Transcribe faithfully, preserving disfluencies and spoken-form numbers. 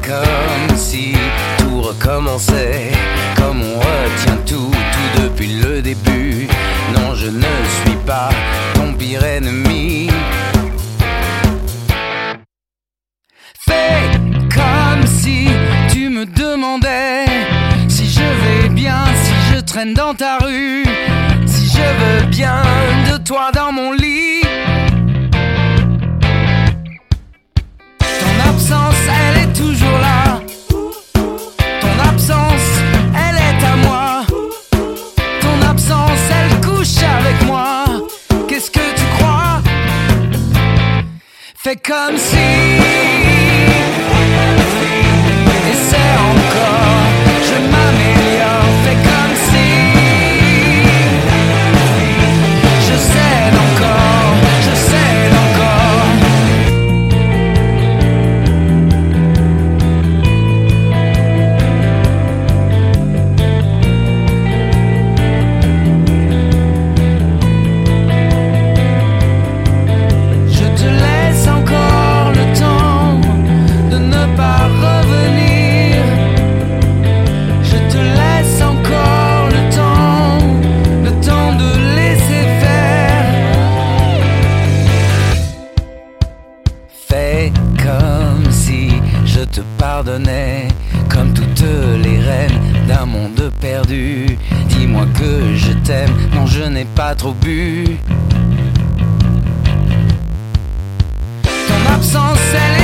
comme si tout recommençait, comme on retient tout, tout depuis le début. Non, je ne suis pas ton pire ennemi. Fais comme si tu me demandais si je vais bien, si je traîne dans ta rue, si je veux bien de toi dans mon lit. Ton absence, elle est toujours là. Ton absence, elle est à moi. Ton absence, elle couche avec moi. Qu'est-ce que tu crois? Fais comme si. Essaie encore, je m'améliore. Fais comme si. Je cède encore, je cède encore. Je te laisse encore le temps de ne pas revenir. Je te laisse encore le temps, le temps de laisser faire. Fais comme si je te pardonnais, comme toutes les reines d'un monde perdu. Dis-moi que je t'aime, non je n'ai pas trop bu. Ton absence, elle